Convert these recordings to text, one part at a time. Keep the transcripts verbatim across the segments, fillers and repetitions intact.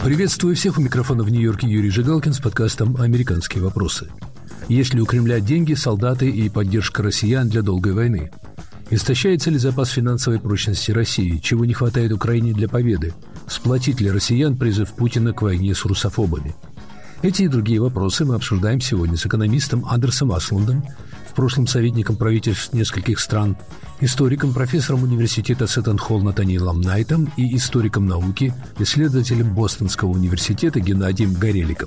Приветствую всех, у микрофона в Нью-Йорке Юрий Жигалкин с подкастом «Американские вопросы». Есть ли у Кремля деньги, солдаты и поддержка россиян для долгой войны? Истощается ли запас финансовой прочности России? Чего не хватает Украине для победы? Сплотит ли россиян призыв Путина к войне с русофобами? Эти и другие вопросы мы обсуждаем сегодня с экономистом Андерсом Аслундом, в прошлом советником правительств нескольких стран, историком, профессором университета Сеттон-Холл Натаниэлом Найтом и историком науки, исследователем Бостонского университета Геннадием Гореликом.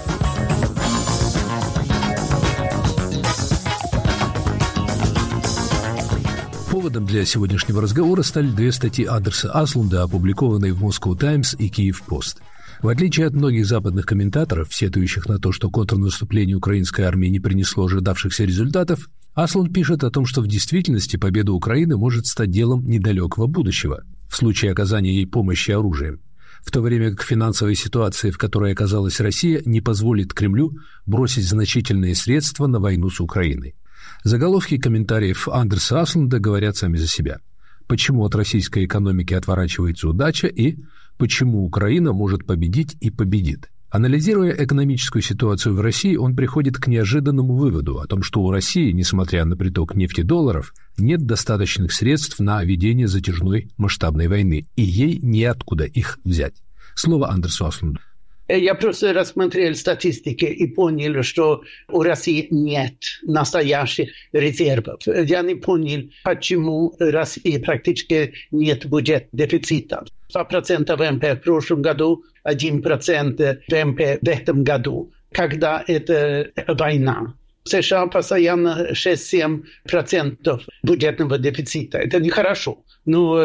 Поводом для сегодняшнего разговора стали две статьи Андерса Аслунда, опубликованные в Moscow Times и Kyiv Post. В отличие от многих западных комментаторов, сетующих на то, что контрнаступление украинской армии не принесло ожидавшихся результатов, Аслунд пишет о том, что в действительности победа Украины может стать делом недалекого будущего в случае оказания ей помощи оружием, в то время как финансовая ситуация, в которой оказалась Россия, не позволит Кремлю бросить значительные средства на войну с Украиной. Заголовки комментариев Андерса Аслунда говорят сами за себя. Почему от российской экономики отворачивается удача и почему Украина может победить и победит. Анализируя экономическую ситуацию в России, он приходит к неожиданному выводу о том, что у России, несмотря на приток нефтедолларов, нет достаточных средств на ведение затяжной масштабной войны, и ей неоткуда их взять. Слово Андерсу Аслунду. Я просто рассмотрел статистики и понял, что у России нет настоящих резервов. Я не понял, почему у России практически нет бюджетного дефицита. два процента ВМП в прошлом году, один процент ВМП в этом году, когда это война. В США постоянно шесть-семь процентов бюджетного дефицита. Это нехорошо. Но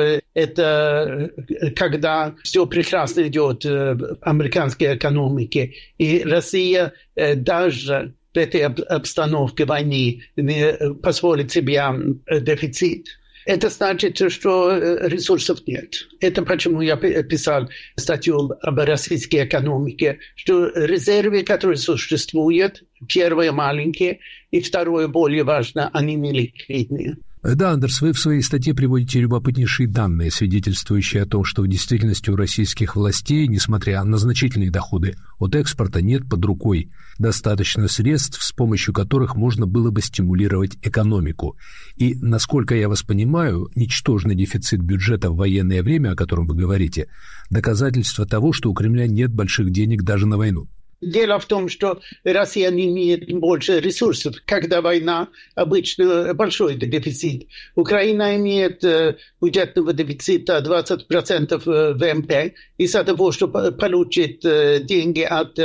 это когда все прекрасно идет в американской экономике. И Россия даже в этой обстановке войны не позволит себе дефицит. Это значит, что ресурсов нет. Это почему я писал статью об российской экономике, что резервы, которые существуют, первое маленькие, и второе более важно, они не ликвидные. Да, Андерс, вы в своей статье приводите любопытнейшие данные, свидетельствующие о том, что в действительности у российских властей, несмотря на значительные доходы от экспорта, нет под рукой достаточно средств, с помощью которых можно было бы стимулировать экономику. И, насколько я вас понимаю, ничтожный дефицит бюджета в военное время, о котором вы говорите, доказательство того, что у Кремля нет больших денег даже на войну. Дело в том, что Россия не имеет больше ресурсов. Когда война, обычно большой дефицит. Украина имеет бюджетного дефицита двадцать процентов ВМП. Из-за того, что получит деньги от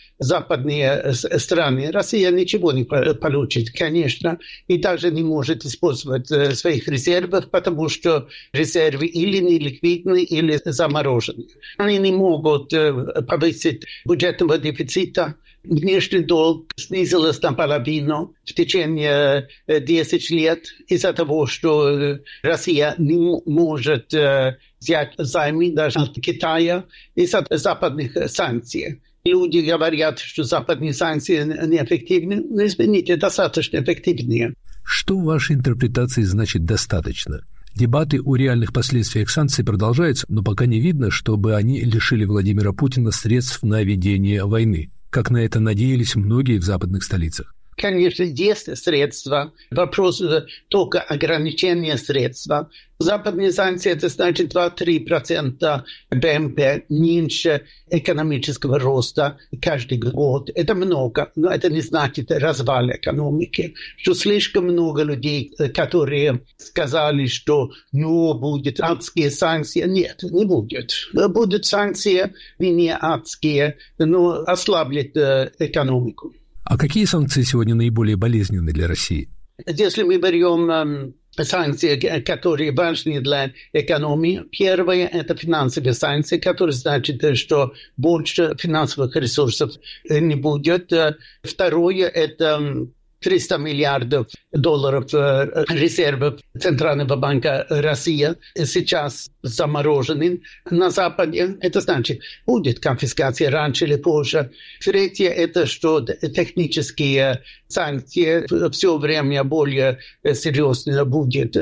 западных стран, Россия ничего не получит, конечно. И также не может использовать своих резервов, потому что резервы или неликвидны, или заморожены. Они не могут повысить бюджетного дефицита. Внешний долг снизился наполовину в течение десяти лет из-за того, что Россия не может взять займы даже от Китая из-за западных санкций. Люди говорят, что западные санкции неэффективны, но, извините, достаточно эффективнее. Что в вашей интерпретации значит «достаточно»? Дебаты о реальных последствиях санкций продолжаются, но пока не видно, чтобы они лишили Владимира Путина средств на ведение войны, как на это надеялись многие в западных столицах. Конечно, есть средства. Вопрос только ограничения средств. Западные санкции – это значит два-три процента ВМП меньше экономического роста каждый год. Это много, но это не значит развал экономики. Что слишком много людей, которые сказали, что ну, будут адские санкции. Нет, не будет. Будут санкции не адские, но ослаблят экономику. А какие санкции сегодня наиболее болезненны для России? Если мы берем э, санкции, которые важны для экономии, первое – это финансовые санкции, которые значит, что больше финансовых ресурсов не будет. Второе – это триста миллиардов долларов резервов Центрального банка России сейчас заморожены на Западе. Это значит, будет конфискация раньше или позже. Третье – это что технические санкции все время более серьезно будет.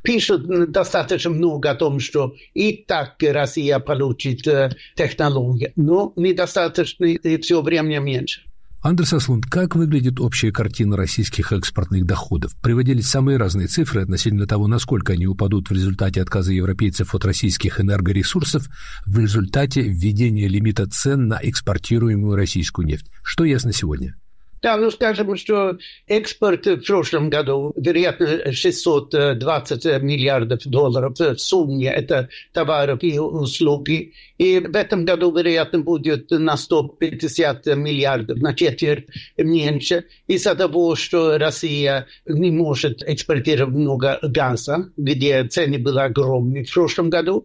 Пишут достаточно много о том, что и так Россия получит технологии, но недостаточно, и все время меньше. Андерс Аслунд, как выглядит общая картина российских экспортных доходов? Приводились самые разные цифры относительно того, насколько они упадут в результате отказа европейцев от российских энергоресурсов в результате введения лимита цен на экспортируемую российскую нефть. Что ясно сегодня? Да, ну скажем, что экспорт в прошлом году, вероятно, шестьсот двадцать миллиардов долларов в сумме, это товары и услуги. И в этом году, вероятно, будет на сто пятьдесят миллиардов, на четверть меньше. Из-за того, что Россия не может экспортировать много газа, где цены были огромные в прошлом году,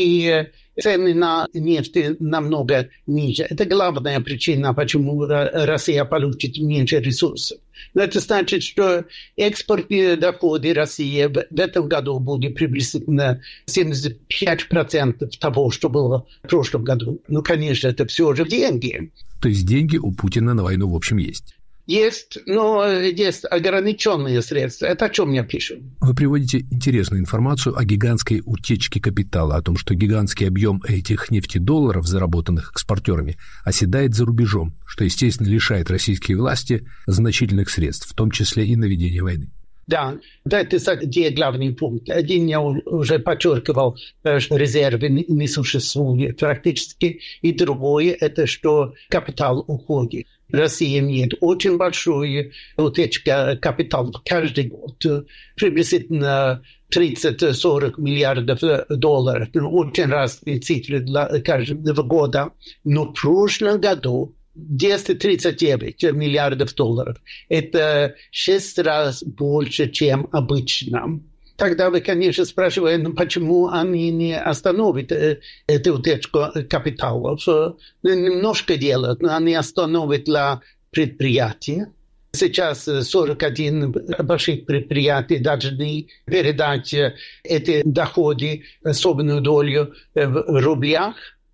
и цены на нефть намного ниже. Это главная причина, почему Россия получит меньше ресурсов. Но это значит, что экспортные доходы России в этом году будут приблизительно семьдесят пять процентов того, что было в прошлом году. Ну, конечно, это все же деньги. То есть деньги у Путина на войну в общем есть? Есть, но есть ограниченные средства. Это о чем я пишу. Вы приводите интересную информацию о гигантской утечке капитала, о том, что гигантский объем этих нефтедолларов, заработанных экспортерами, оседает за рубежом, что, естественно, лишает российские власти значительных средств, в том числе и на ведение войны. Да, это две главные пункты. Один я уже подчеркивал, что резервы не существуют практически, и другое – это что капитал уходит. Россия имеет очень большую утечку капитала каждый год, приблизительно тридцать-сорок миллиардов долларов. Очень разные цифры для каждого года. Но в прошлом году двести тридцать девять миллиардов долларов. Это шесть раз больше, чем обычно. Тогда вы, конечно, спрашиваете, ну, почему они не остановят э, эту утечку капиталов. Немножко делают, но они остановят для предприятий. Сейчас сорок один больших предприятий должны передать эти доходы, особенную долю в рублях.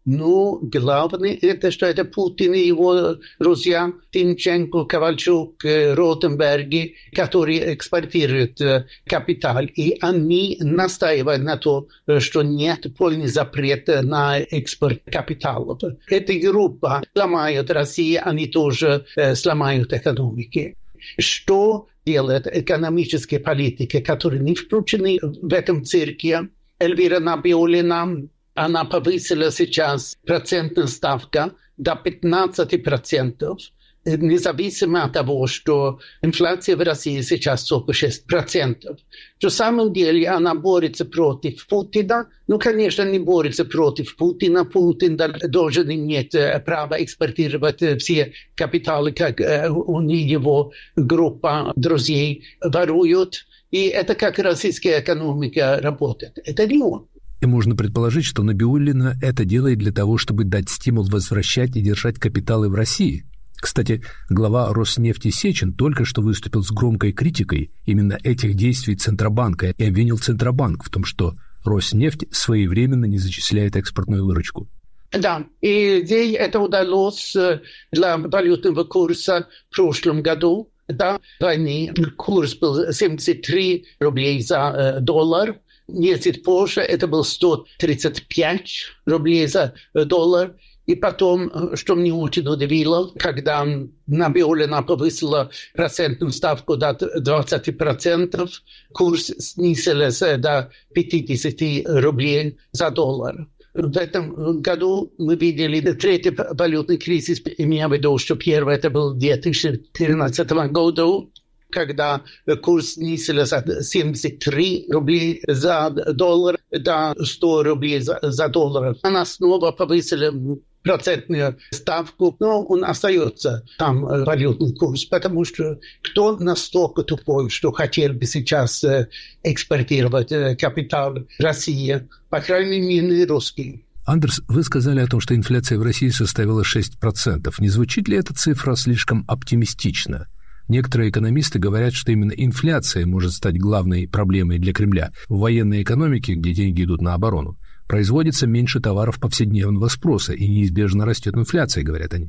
Но главное, это что это Путин и его друзья Тимченко, Ковальчук, Ротенберги, которые экспортируют капитал. И они настаивают на том, что нет полный запрет на экспорт капиталов. Эта группа сломает Россию, они тоже сломают экономики. Что делает экономические политики, которые не включены в этом цирке? Эльвира Набиуллина, она повысила сейчас процентную ставку до пятнадцать процентов, независимо от того, что инфляция в России сейчас сорок шесть процентов. На самом деле она борется против Путина. Ну, конечно, не борется против Путина. Путин должен иметь право экспортировать все капиталы, как он и его группа друзей воруют. И это как российская экономика работает. Это не он. И можно предположить, что Набиуллина это делает для того, чтобы дать стимул возвращать и держать капиталы в России. Кстати, глава Роснефти Сечин только что выступил с громкой критикой именно этих действий Центробанка и обвинил Центробанк в том, что Роснефть своевременно не зачисляет экспортную выручку. Да, и ей это удалось для валютного курса в прошлом году. До войны курс был семьдесят три рублей за доллар. Месяц позже это был сто тридцать пять рублей за доллар. И потом, что меня очень удивило, когда Набиуллина повысила процентную ставку до двадцать процентов, курс снизился до пятьдесят рублей за доллар. В этом году мы видели третий валютный кризис, имея в виду, что первый это был в две тысячи тринадцатом году, когда курс снизился от семьдесят три рублей за доллар до сто рублей за, за доллар. Она снова повысила процентную ставку, но он остается там валютный курс, потому что кто настолько тупой, что хотел бы сейчас экспортировать капитал России, по крайней мере, русский. Андерс, вы сказали о том, что инфляция в России составила шесть процентов. Не звучит ли эта цифра слишком оптимистично? Некоторые экономисты говорят, что именно инфляция может стать главной проблемой для Кремля. В военной экономике, где деньги идут на оборону, производится меньше товаров повседневного спроса, и неизбежно растет инфляция, говорят они.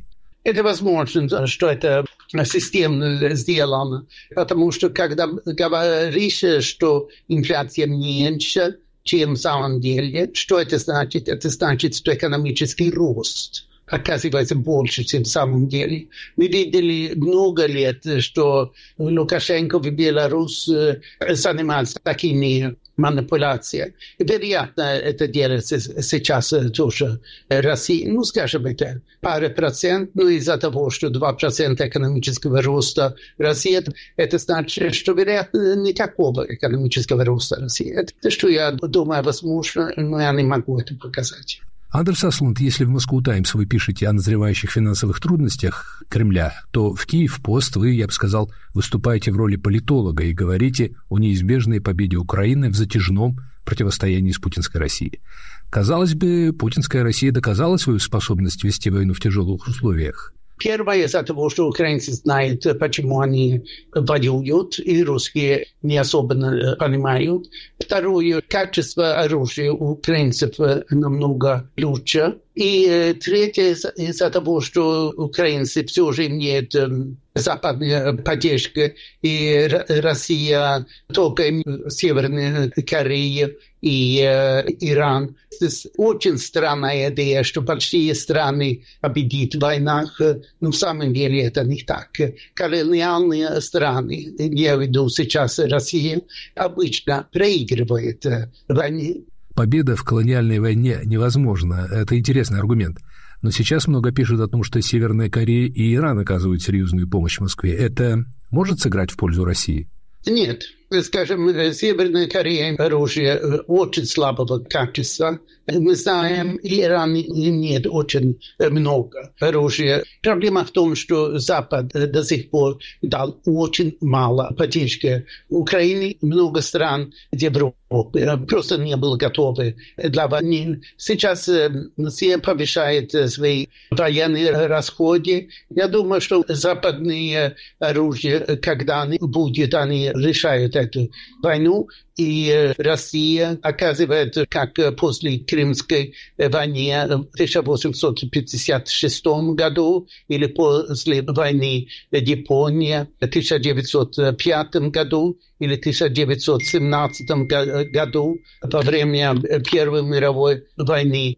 Это возможно, что это системно сделано, потому что когда говоришь, что инфляция меньше, чем на самом деле, что это значит? Это значит, что экономический рост оказывается больше, чем на самом деле. Мы видели много лет, что Лукашенко в Беларуси занимался такими манипуляциями. Вероятно, это делается сейчас тоже в России. Ну, скажем, это пара процент, но из-за того, что два процента экономического роста России, это значит, что, вероятно, никакого экономического роста России. Это что я думаю, возможно, но я не могу это показать. Андерс Аслунд, если в Moscow Times вы пишете о назревающих финансовых трудностях Кремля, то в Киев-Пост вы, я бы сказал, выступаете в роли политолога и говорите о неизбежной победе Украины в затяжном противостоянии с путинской Россией. Казалось бы, путинская Россия доказала свою способность вести войну в тяжелых условиях. Первое из-за того, что украинцы знают, почему они воюют, и русские не особенно понимают. Второе, качество оружия у украинцев намного лучше. И третье, из-за того, что украинцы все же имеют западная поддержка, и Россия, только Северная Корея и э, Иран. Очень странная идея, что большие страны победят в войнах, но в самом деле это не так. Колониальные страны, я веду сейчас Россия, обычно проигрывает в войне. Победа в колониальной войне невозможна. Это интересный аргумент. Но сейчас много пишут о том, что Северная Корея и Иран оказывают серьезную помощь Москве. Это может сыграть в пользу России? Нет. Скажем, Северная Корея оружие очень слабого качества. Мы знаем, Иран имеет очень много оружия. Проблема в том, что Запад до сих пор дал очень мало поддержки Украине. Много стран Европы просто не были готовы для войны. Сейчас все повышают свои военные расходы. Я думаю, что западные оружия, когда они будут, они решают эту войну, и Россия оказывает, как после Крымской войны в тысяча восемьсот пятьдесят шестом году или после войны Япония в тысяча девятьсот пятом году или тысяча девятьсот семнадцатом году во время Первой мировой войны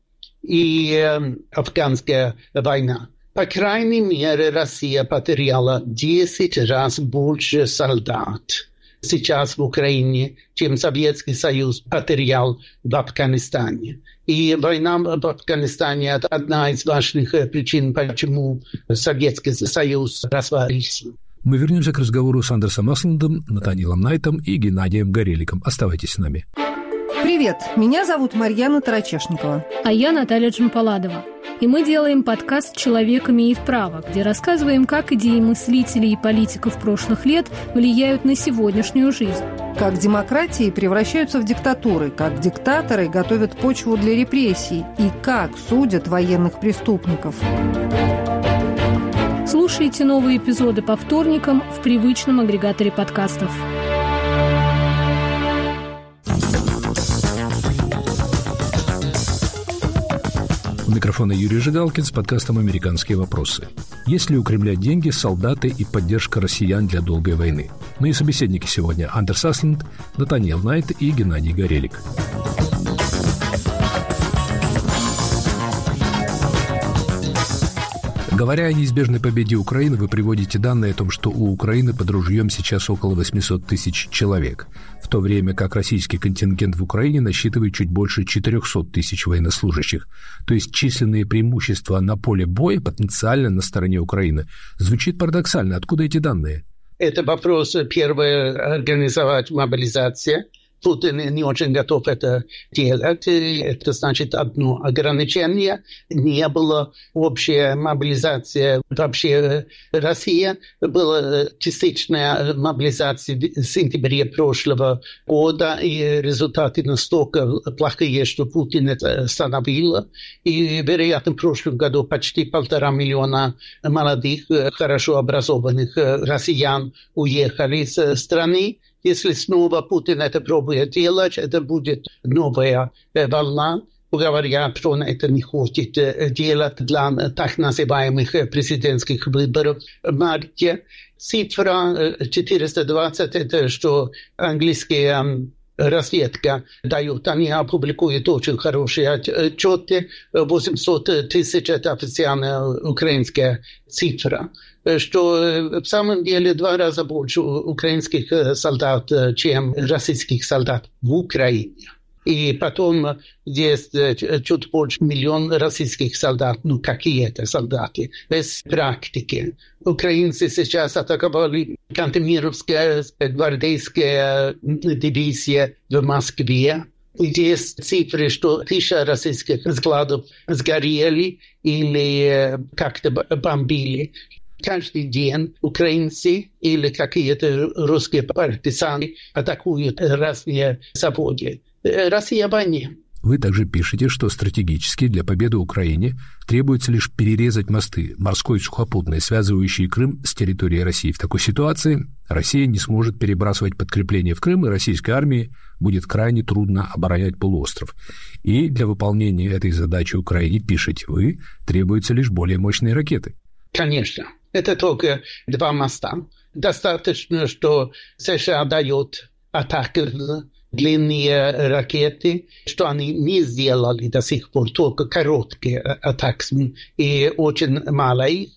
и э, Афганская война. По крайней мере, Россия потеряла десять раз больше солдат сейчас в Украине, чем Советский Союз потерял в Афганистане. И война в Афганистане – это одна из важных причин, почему Советский Союз развалился. Мы вернемся к разговору с Андерсом Аслундом, Натаниэлом Найтом и Геннадием Гореликом. Оставайтесь с нами. Привет, меня зовут Марьяна Тарачешникова. А я Наталья Джампаладова. И мы делаем подкаст «Человек имеет право», где рассказываем, как идеи мыслителей и политиков прошлых лет влияют на сегодняшнюю жизнь. Как демократии превращаются в диктатуры, как диктаторы готовят почву для репрессий и как судят военных преступников. Слушайте новые эпизоды по вторникам в привычном агрегаторе подкастов. У микрофона Юрий Жигалкин с подкастом «Американские вопросы». Есть ли у Кремля деньги, солдаты и поддержка россиян для долгой войны? Мои собеседники сегодня – Андерс Аслунд, Натаниэл Найт и Геннадий Горелик. Говоря о неизбежной победе Украины, вы приводите данные о том, что у Украины под ружьем сейчас около восемьсот тысяч человек, в то время как российский контингент в Украине насчитывает чуть больше четыреста тысяч военнослужащих. То есть численные преимущества на поле боя потенциально на стороне Украины. Звучит парадоксально. Откуда эти данные? Это вопрос, первое, организовать мобилизацию. Путин не очень готов это делать. Это значит одно ограничение. Не было общей мобилизации вообще России. Была частичная мобилизация в сентябре прошлого года, и результаты настолько плохие, что Путин это остановил. И, вероятно, в прошлом году почти полтора миллиона молодых, хорошо образованных россиян уехали из страны. Если снова Путин это пробует делать, это будет новая волна. говорят, что он это не хочет делать для так называемых президентских выборов в марте. Цифра четыреста двадцать – это что английские разведка дают. Они опубликуют очень хорошие отчеты. восемьсот тысяч – это официальная украинская цифра. Что в самом деле два раза больше украинских солдат, чем российских солдат в Украине. И потом есть чуть больше миллиона российских солдат. Ну, какие это солдаты? Без практики. Украинцы сейчас атаковали Кантемировская гвардейская дивизия в Москве. Есть цифры, что тысяча российских складов сгорели или как-то бомбили. Каждый день украинцы или какие-то русские партизаны атакуют разные заводы. Россия в войне. Вы также пишете, что стратегически для победы Украине требуется лишь перерезать мосты, морской и сухопутные, связывающие Крым с территорией России. В такой ситуации Россия не сможет перебрасывать подкрепления в Крым, и российской армии будет крайне трудно оборонять полуостров. И для выполнения этой задачи Украине, пишете вы, требуются лишь более мощные ракеты. Конечно. Это только два моста. Достаточно, что США дают атаки длинные ракеты, что они не сделали до сих пор, только короткие атаки, и очень мало их,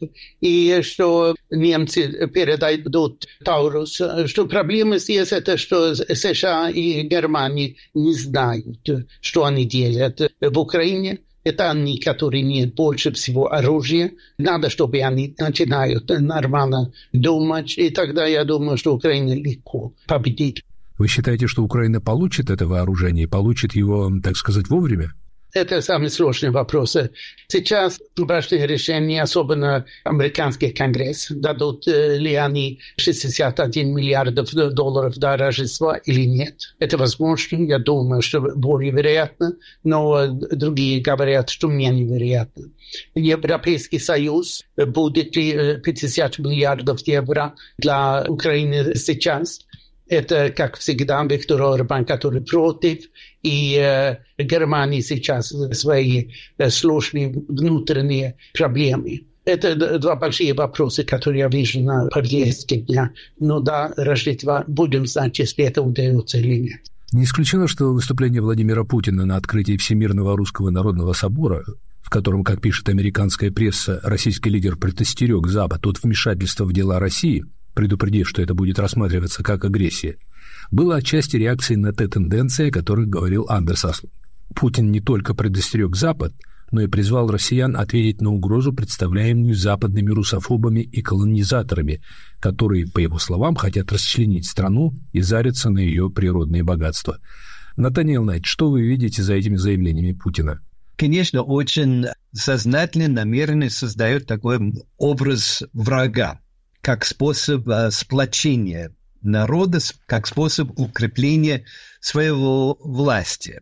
и что немцы передают Таурус, что проблема здесь это, что США и Германия не знают, что они делают в Украине. Это они, которые имеют больше всего оружия. Надо, чтобы они начинают нормально думать, и тогда я думаю, что Украина легко победит. Вы считаете, что Украина получит это вооружение и получит его, так сказать, вовремя? Это самый сложный вопрос. Сейчас важное решение, особенно американский конгресс, дадут ли они шестьдесят один миллиард долларов до Рождества или нет. Это возможно, я думаю, что более вероятно, но другие говорят, что менее вероятно. Европейский Союз, будет ли пятьдесят миллиардов евро для Украины сейчас? Это, как всегда, Виктор Орбан, который против, и э, Германия сейчас свои э, сложные внутренние проблемы. Это два большие вопроса, которые я вижу на повестке дня. Но до Рождества будем знать, если это удается или нет. Не исключено, что выступление Владимира Путина на открытии Всемирного Русского Народного Собора, в котором, как пишет американская пресса, российский лидер предостерег Запад от вмешательства в дела России, предупредив, что это будет рассматриваться как агрессия, было отчасти реакцией на те тенденции, о которых говорил Андерс Аслунд. Путин не только предостерег Запад, но и призвал россиян ответить на угрозу, представляемую западными русофобами и колонизаторами, которые, по его словам, хотят расчленить страну и зариться на ее природные богатства. Натаниэл Найт, что вы видите за этими заявлениями Путина? Конечно, очень сознательно, намеренно создает такой образ врага, как способ uh, сплочения народа, как способ укрепления своего власти.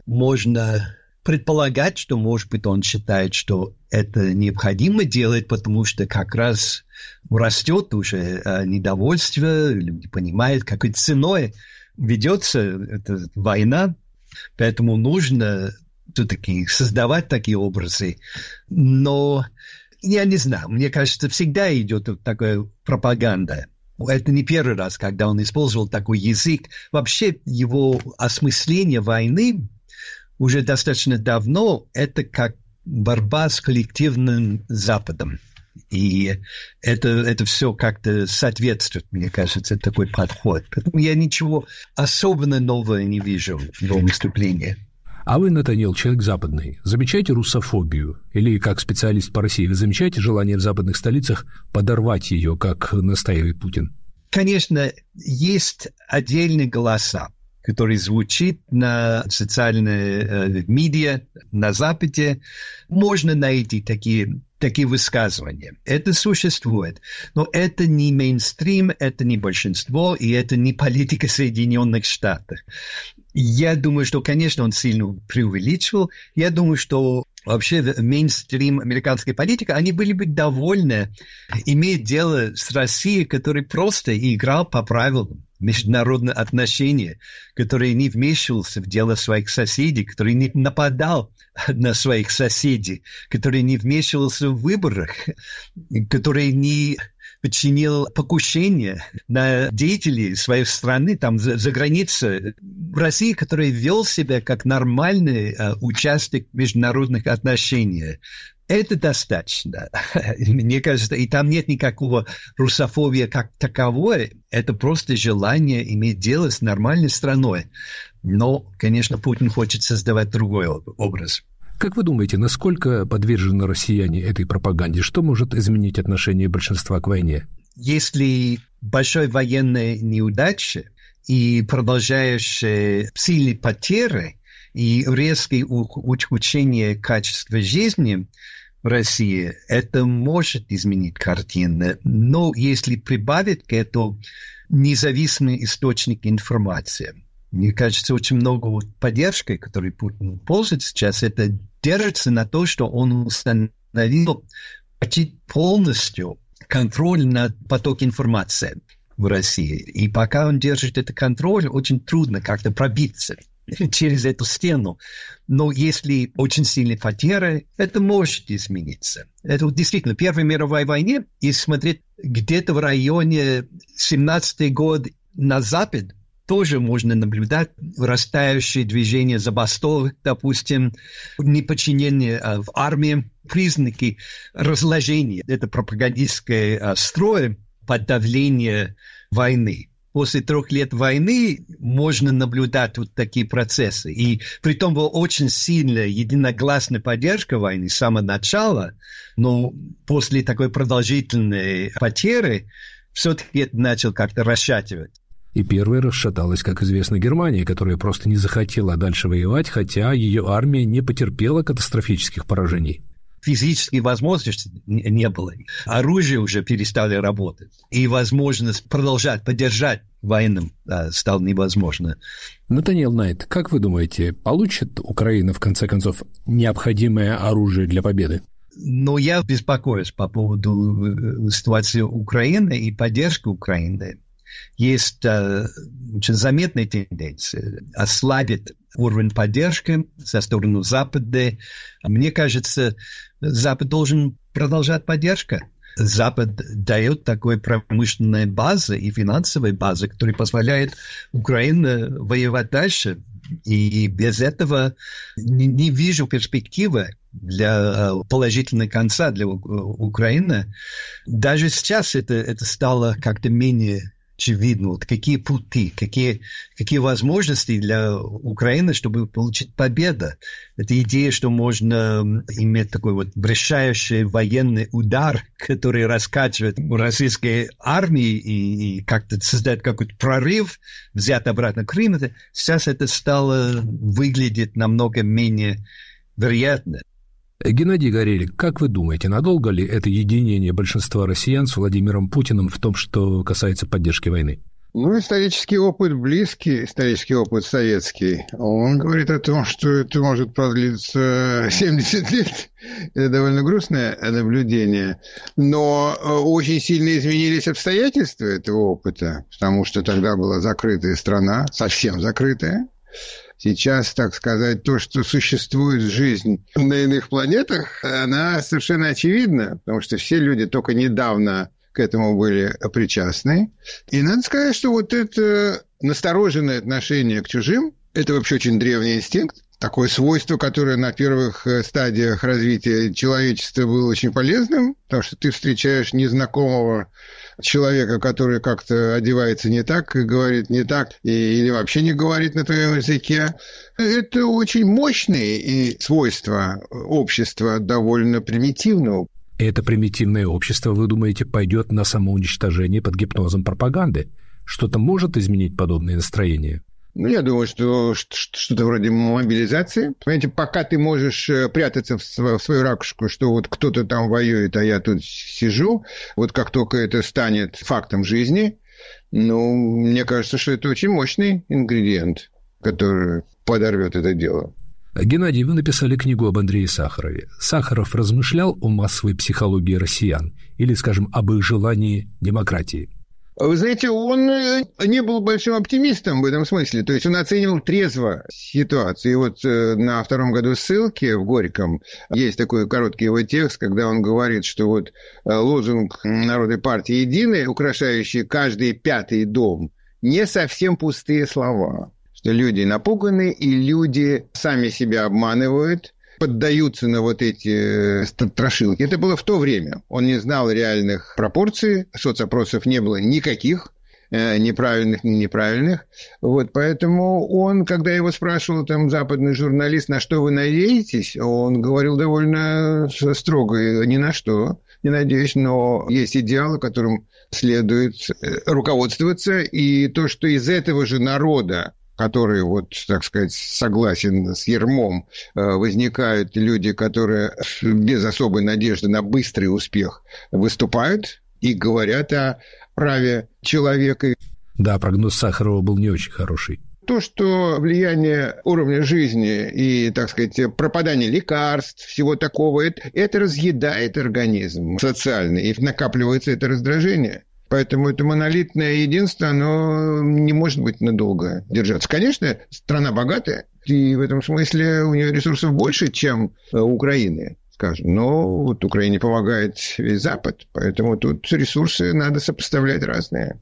Можно предполагать, что, может быть, он считает, что это необходимо делать, потому что как раз растет уже uh, недовольство, люди понимают, какой ценой ведется эта война, поэтому нужно все-таки создавать такие образы. Но я не знаю, мне кажется, всегда идет такая пропаганда. Это не первый раз, когда он использовал такой язык. Вообще его осмысление войны уже достаточно давно – это как борьба с коллективным Западом. И это, это все как-то соответствует, мне кажется, такой подход. Поэтому я ничего особенно нового не вижу в его выступлении. А вы, Натаниэл, человек западный, замечаете русофобию? Или, как специалист по России, вы замечаете желание в западных столицах подорвать ее, как настаивает Путин? Конечно, есть отдельные голоса, которые звучат на социальных э, медиа на Западе. Можно найти такие, такие высказывания. Это существует. Но это не мейнстрим, это не большинство, и это не политика Соединенных Штатов. Я думаю, что, конечно, он сильно преувеличивал. Я думаю, что вообще мейнстрим американской политики, они были бы довольны иметь дело с Россией, которая просто играла по правилам международные отношения, который не вмешивался в дело своих соседей, который не нападал на своих соседей, который не вмешивался в выборах, который не подчинил покушение на деятелей своей страны, там, за, за границей. В России, который вел себя как нормальный э, участник международных отношений. Это достаточно. Мне кажется, и там нет никакого русофобии как таковой. Это просто желание иметь дело с нормальной страной. Но, конечно, Путин хочет создавать другой образ. Как вы думаете, насколько подвержены россияне этой пропаганде? Что может изменить отношение большинства к войне? Если большой военной неудачи и продолжающие сильные потери и резкое ухудшение качества жизни в России, это может изменить картину. Но если прибавить к этому независимый источник информации, мне кажется, очень много поддержки, которой Путин пользуется сейчас, это держится на то, что он установил почти полностью контроль над потоком информации в России. И пока он держит этот контроль, очень трудно как-то пробиться через эту стену. Но если очень сильные потери, это может измениться. Это вот действительно Первой мировой войне, если смотреть где-то в районе семнадцатый год на запад, тоже можно наблюдать растающее движение забастовок, допустим, неподчинение в армии, признаки разложения. Это пропагандистское строй под давлением войны. После трех лет войны можно наблюдать вот такие процессы. И притом была очень сильная единогласная поддержка войны с самого начала, но после такой продолжительной потери все-таки это начал как-то расшатывать. И первой расшаталась, как известно, Германия, которая просто не захотела дальше воевать, хотя ее армия не потерпела катастрофических поражений. Физической возможности не было. Оружие уже перестали работать. И возможность продолжать поддержать войну да, стала невозможна. Натаниэл Найт, как вы думаете, получит Украина, в конце концов, необходимое оружие для победы? Но я беспокоюсь по поводу ситуации Украины и поддержки Украины. Есть э, очень заметная тенденция ослабить уровень поддержки со стороны Запада. Мне кажется, Запад должен продолжать поддержку. Запад дает такой промышленной базы и финансовой базы, которая позволяет Украине воевать дальше. И без этого не, не вижу перспективы для положительного конца для Украины. Даже сейчас это, это стало как-то менее очевидно, вот какие пути, какие, какие возможности для Украины, чтобы получить победу. Это идея, что можно иметь такой вот решающий военный удар, который раскачивает российской армии и, и как-то создает какой-то прорыв, взять обратно Крым. Это, сейчас это стало выглядеть намного менее вероятно. Геннадий Горелик, как вы думаете, надолго ли это единение большинства россиян с Владимиром Путиным в том, что касается поддержки войны? Ну, исторический опыт близкий, исторический опыт советский, он говорит о том, что это может продлиться семьдесят лет. Это довольно грустное наблюдение. Но очень сильно изменились обстоятельства этого опыта, потому что тогда была закрытая страна, совсем закрытая. Сейчас, так сказать, то, что существует жизнь на иных планетах, она совершенно очевидна, потому что все люди только недавно к этому были причастны. И надо сказать, что вот это настороженное отношение к чужим, это вообще очень древний инстинкт, такое свойство, которое на первых стадиях развития человечества было очень полезным, потому что ты встречаешь незнакомого человека, который как-то одевается не так, говорит не так, и, или вообще не говорит на твоем языке. Это очень мощные и свойства общества довольно примитивного. Это примитивное общество, вы думаете, пойдет на самоуничтожение под гипнозом пропаганды? Что-то может изменить подобное настроение? Ну, я думаю, что что-то вроде мобилизации. Понимаете, пока ты можешь прятаться в свою ракушку, что вот кто-то там воюет, а я тут сижу, вот как только это станет фактом жизни, ну, мне кажется, что это очень мощный ингредиент, который подорвет это дело. Геннадий, вы написали книгу об Андрее Сахарове. Сахаров размышлял о массовой психологии россиян или, скажем, об их желании демократии? Вы знаете, он не был большим оптимистом в этом смысле. То есть он оценивал трезво ситуацию. И вот на втором году ссылки в Горьком есть такой короткий его текст, когда он говорит, что вот лозунг Народной партии «Единая», украшающий каждый пятый дом, не совсем пустые слова. Что люди напуганы, и люди сами себя обманывают, поддаются на вот эти страшилки. Это было в то время. Он не знал реальных пропорций, соцопросов не было никаких, неправильных, не неправильных. Вот, поэтому он, когда его спрашивал там западный журналист, на что вы надеетесь, он говорил довольно строго, ни на что не надеюсь, но есть идеалы, которым следует руководствоваться, и то, что из этого же народа, который, вот, так сказать, согласен с ярмом, возникают люди, которые без особой надежды на быстрый успех выступают и говорят о праве человека. Да, прогноз Сахарова был не очень хороший. То, что влияние уровня жизни и, так сказать, пропадание лекарств, всего такого, это, это разъедает организм социально, и накапливается это раздражение. Поэтому это монолитное единство, оно не может быть надолго держаться. Конечно, страна богатая, и в этом смысле у нее ресурсов больше, чем у Украины, скажем. Но вот Украине помогает весь Запад, поэтому тут ресурсы надо сопоставлять разные.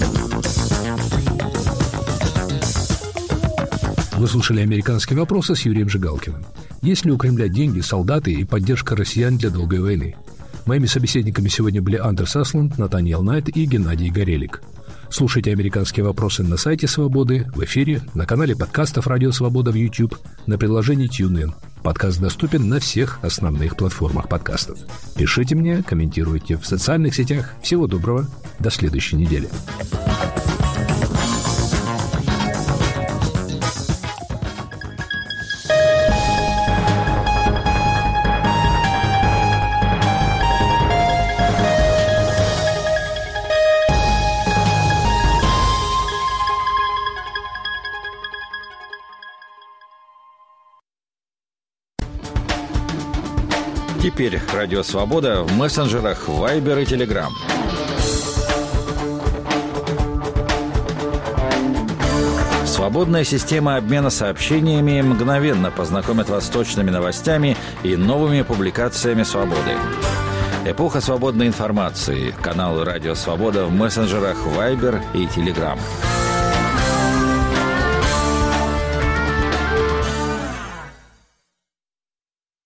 Вы слушали «Американские вопросы» с Юрием Жигалкиным. Есть ли у Кремля деньги, солдаты и поддержка россиян для долгой войны? Моими собеседниками сегодня были Андерс Аслунд, Натаниэл Найт и Геннадий Горелик. Слушайте «Американские вопросы» на сайте «Свободы», в эфире, на канале подкастов «Радио Свобода» в YouTube, на приложении TuneIn. Подкаст доступен на всех основных платформах подкастов. Пишите мне, комментируйте в социальных сетях. Всего доброго. До следующей недели. Теперь Радио Свобода в мессенджерах Вайбер и Телеграм. Свободная система обмена сообщениями мгновенно познакомит вас с точными новостями и новыми публикациями «Свободы». Эпоха свободной информации. Каналы Радио Свобода в мессенджерах Вайбер и Телеграм.